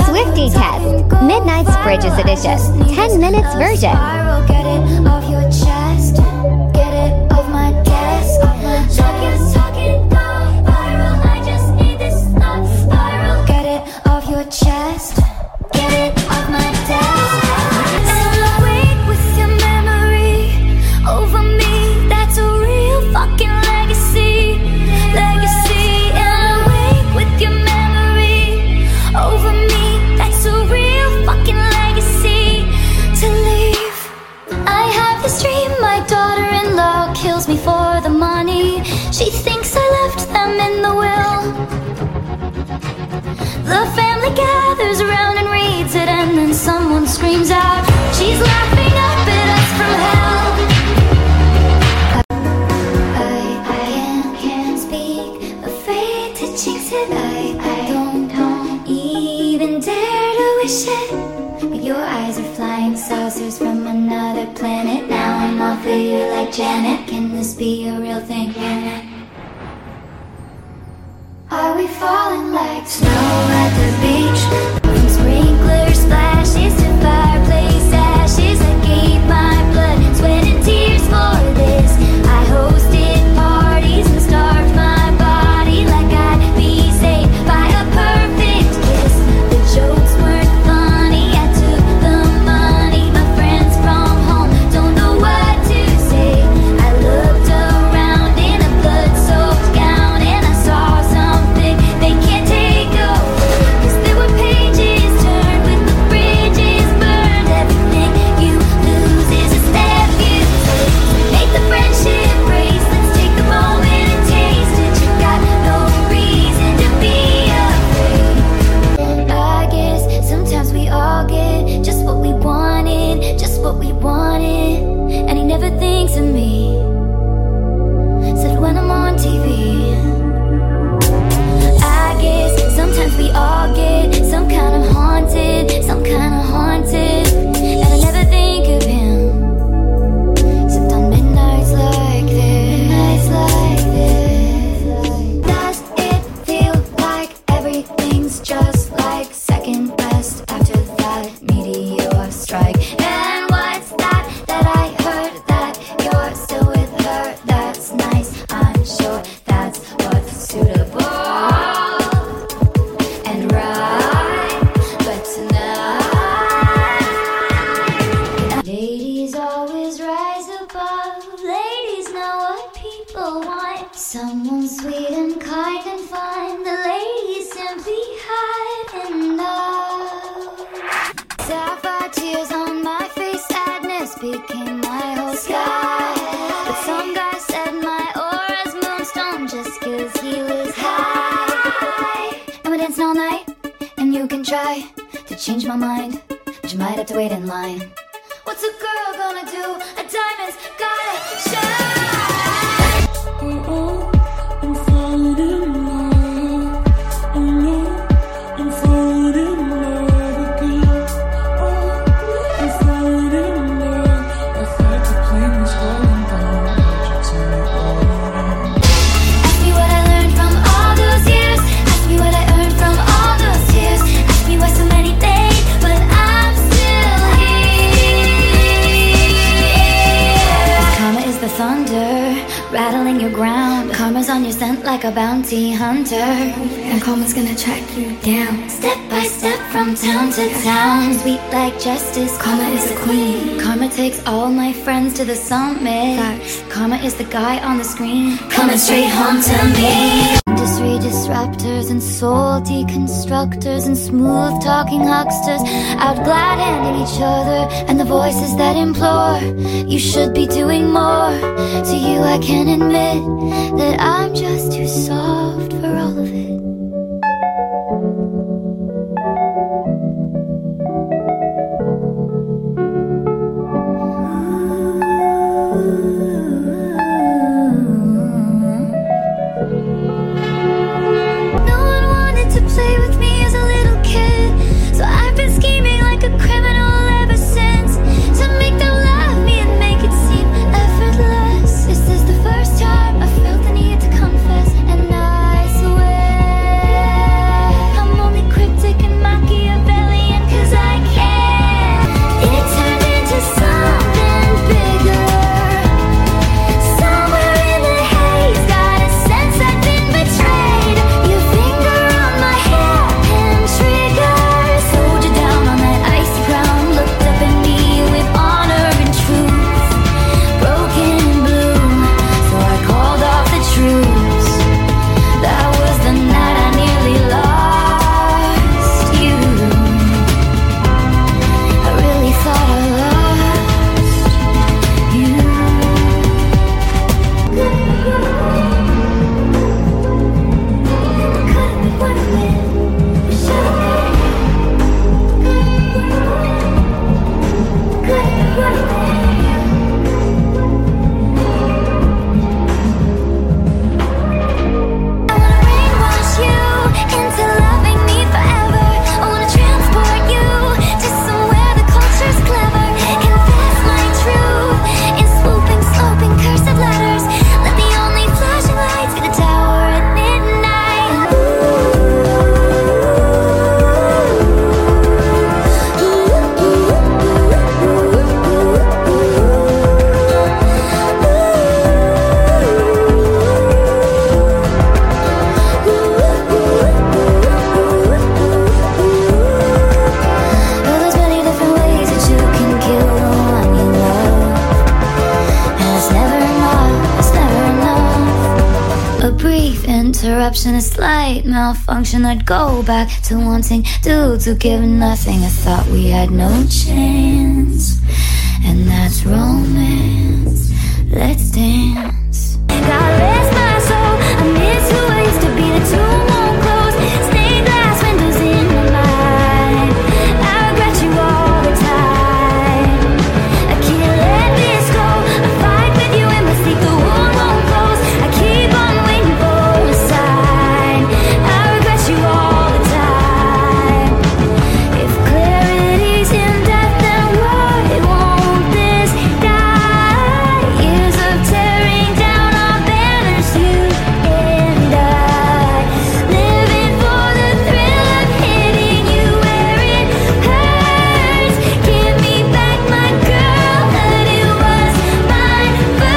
Swifty Test, Midnight's Bridges Edition, 10 minutes version. Get it off your chest, get it off my desk. Talking about viral, I just need this not viral. Get it off your chest, get it off my desk. And awake with your memory over me, that's a real fucking legacy. And awake with your memory over me, that's a real fucking legacy to leave. I have this dream, my daughter-in-law kills me for the money. She thinks I left them in the will. The family gathers around and reads it, and then someone screams out, she's laughing up at us from hell. I can't speak, afraid to jinx it. I don't even dare to wish it. But your eyes are flying saucers from another planet. Now I'm all for you like Janet. Can this be a real thing? Are we falling like snow at the beach? From sprinkler splashes to fireplace ashes, I gave my blood, sweat and tears for this. I hosted parties and starved my body like I'd be saved by a perfect kiss. The jokes weren't funny, I took the money. My friends from home don't know what to say. I looked around in a blood-soaked gown and I saw something they can't take away. 'Cause there were pages turned with the bridges burned. Everything you lose is a step you take. Make the friendship bracelets, take the moment and taste it. You got no reason to be afraid. I guess sometimes we all get just what we wanted, just what we wanted. And he never thinks of me, said when I'm on TV. I guess sometimes we all get some kind of haunted, some kind of haunted. And I never think of him, except on midnights like this. Midnights like this. Does it feel like everything's just like second best after that meteor strike? And what's that I heard that you're still with her? That's nice, I'm sure that's what's suitable and right. But tonight, ladies always rise above. Ladies know what people want. Someone sweet and kind and fine. The ladies simply hide in love. Sapphire tears on my face, sadness became my whole sky. But some guy said my aura's moonstone just 'cause he was high. And we're dancing all night, and you can try to change my mind, but you might have to wait in line. What's a girl gonna do? A diamond's gotta shine. I'm falling in love. Oh no, I'm falling in love again. Oh, I'm falling in love. I thought the plane was falling down. Would you tell me all? Ask me what I learned from all those years. Ask me what I earned from all those tears. Ask me why so many fade, but I'm still here. Karma is the thunder rattling your ground. Karma's on your scent like a bounty hunter, and karma's gonna track you down step by step from town to town. Sweet like justice, karma is a queen. Karma takes all my friends to the summit. Karma is the guy on the screen coming straight home to me. Industry disruptors and soul deconstructors and smooth talking hucksters out glad-handing each other, and the voices that implore you should be doing more. To you I can admit that I'm just too soft for all of it. No one wanted to play with me as a little kid, so I've been scheming like a criminal ever since, to make them love me and make it seem effortless. This is the first time I felt the need to confess, and I eruption, a slight malfunction. I'd go back to wanting to give nothing. I thought we had no chance, and that's romance. Let's dance. God rest my soul, I miss who I used to be. The tomb won't close, stained glass windows in my mind. I regret you all the time. I can't let this go. I fight with you in my sleep, the wound won't close. I keep on waiting for a sign. I regret you all the time. If clarity's in death, then why won't this die? Years of tearing down our banners, you and I, living for the thrill of hitting you where it hurts. Give me back my girl, that it was mine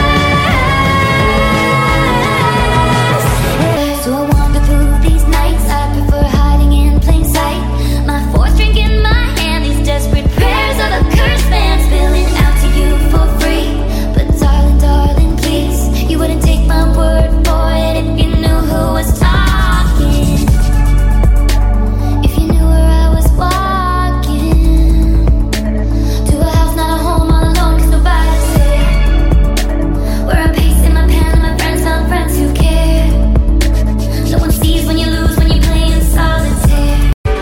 first. So I wander through these nights, I prefer hiding in plain sight. My fourth drink in my hand, these desperate prayers of a cursed man spilling out to you for free. But darling, darling, please, you wouldn't take my word for it if you knew who was talking. If you knew where I was walking, to a house, not a home, all alone, 'cause nobody's there. Where I'm pacing my pen, my friends found friends who care. No one sees when you lose, when you play in solitaire.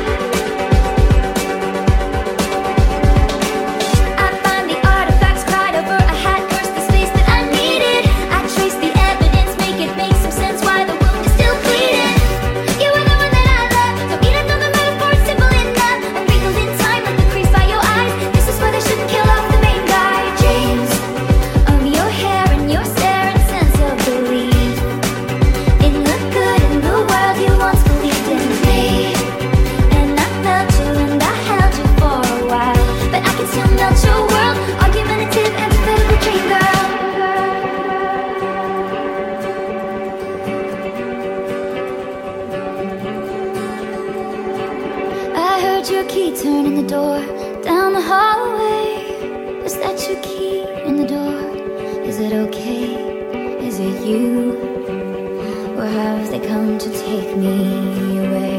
I find the artifacts cried over. I had cursed the space that I needed. I trace the evidence, make it make some sense why the wound is still bleeding. You were the one that I loved. Don't need another metaphor, simple enough. I'm wrinkled in time like the crease by your eyes. This is why they shouldn't kill off the main guy. Dreams of your hair and your stare and sense of belief in the good in the world you once believed in me. And I felt you and I held you for a while, but I can still melt your world. Argumentative, antithetical dream girl. I heard your key turn in the door down the hallway. Was that your key in the door? Is it okay? Is it you? Or have they come to take me away?